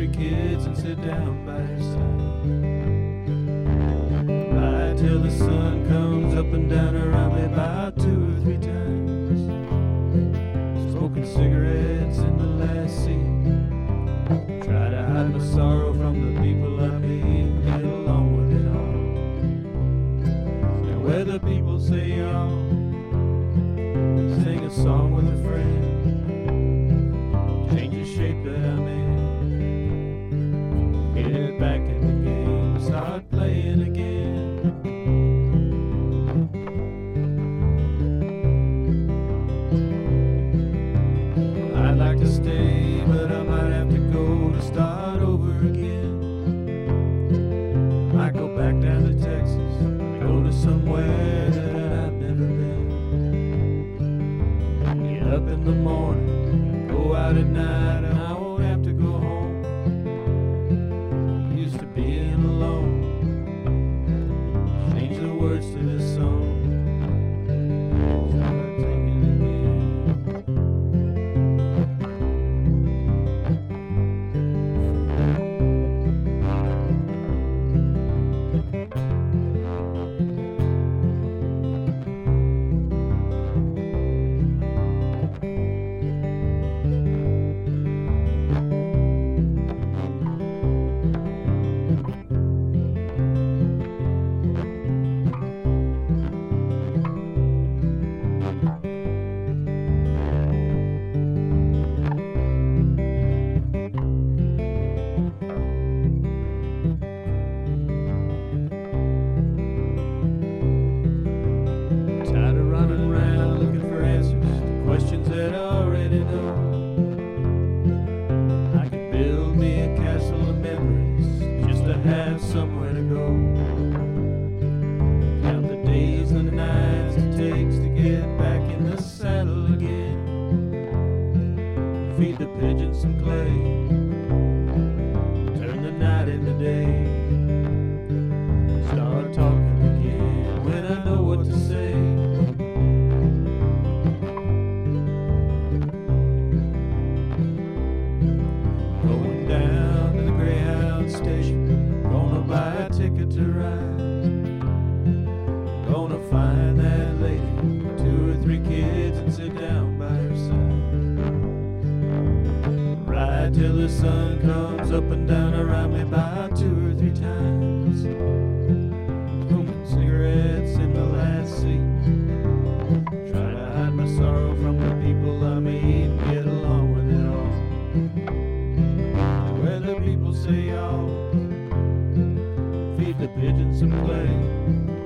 three kids and sit down by her side. Ride till the sun comes up and down around me about 2 or 3 times. Smoking cigarettes in the last seat. Try to hide my sorrow from the people I meet and get along with it all. And where the people say y'all, sing a song with a friend. Change the shape that I'm in. Get back in the game, start playing again. I'd like to stay, but I might have to go to start over again. Might go back down to Texas, go to somewhere that I've never been. Get up in the morning, go out at night, and I won't have to go home. Used to being alone. Change the words to this song. Start singing again. Tired of running around looking for answers to questions that I already know. I could build me a castle of memories just to have somewhere to go. Count the days and the nights it takes to get back in the saddle again. Feed the pigeons some clay, turn the night into day. Start talking again when I know what to say. Going down to the Greyhound station, gonna buy a ticket to ride. Gonna find that lady, 2 or 3 kids, and sit down by her side. Ride till the sun comes up and down around me about 2 or 3 times. Smoking cigarettes in the last seat. Try to hide my sorrow from the people I meet and get along with it all. Where the people say y'all, feed the pigeons some clay.